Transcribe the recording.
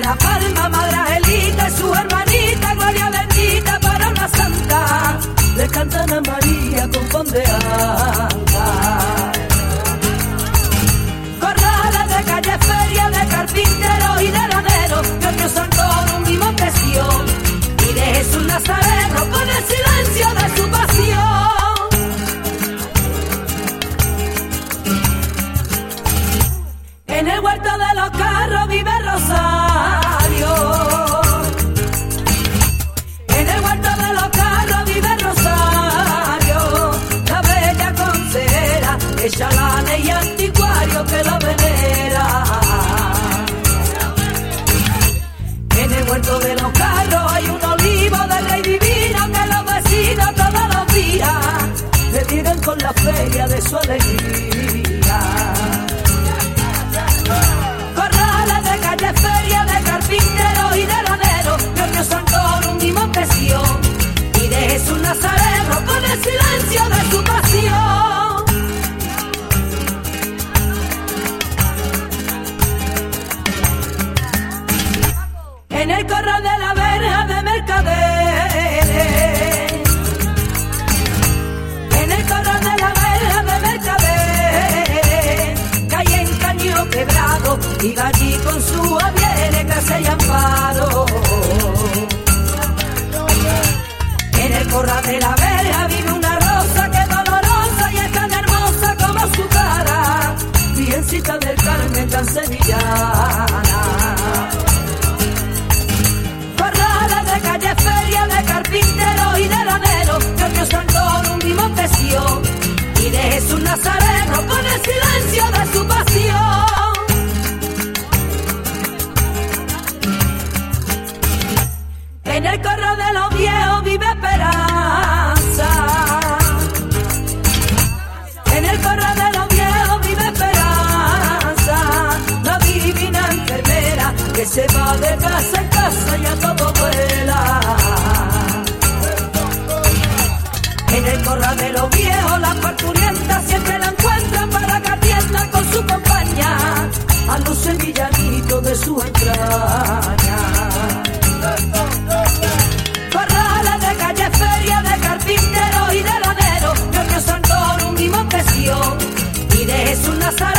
La Palma, Madre Angelita y su hermanita, gloria bendita para una santa, le cantan a María con ponde alta. Corrales de calle, feria, de carpintero y de granero, Dios santo un vivo presión, y de Jesús Nazareno con el silencio de su pasión. En el huerto de los carros vive Rosario. En el huerto de los carros vive Rosario, la bella consejera, ella la ley anticuario que la venera. En el huerto de los carros hay un olivo del rey divino que los vecinos todos los días le llegan con la feria de su alegría. Corrales de calle, feria, de carpintero y de granero, Dios santo un vivo presión, y de Jesús Nazareno con el silencio de su pasión. En el corral de la verja de mercaderes, en el corral de la verja de mercaderes, calle en caño quebrado, y allí con su aviere, gracia y amparo. En el corral de la verja vive una rosa que es dolorosa y es tan hermosa como su cara, Virgencita del Carmen tan sevillana. Corrales de calle, feria, de carpintero y de granero, Dios santo un vivo presión, y de Jesús Nazareno con el silencio de su pasión. En el corro de los viejos vive esperanza. En el corro de los viejos vive esperanza, la divina enfermera que se va de casa en casa y a todo vuela. En el corral de los viejos las parturientas siempre la encuentran para que atiendan con su compañía a los sevillanitos de su entraña. Corrales de calle, feria, de carpintero y de granero, Dios santo un vivo presión, y de Jesús Nazareno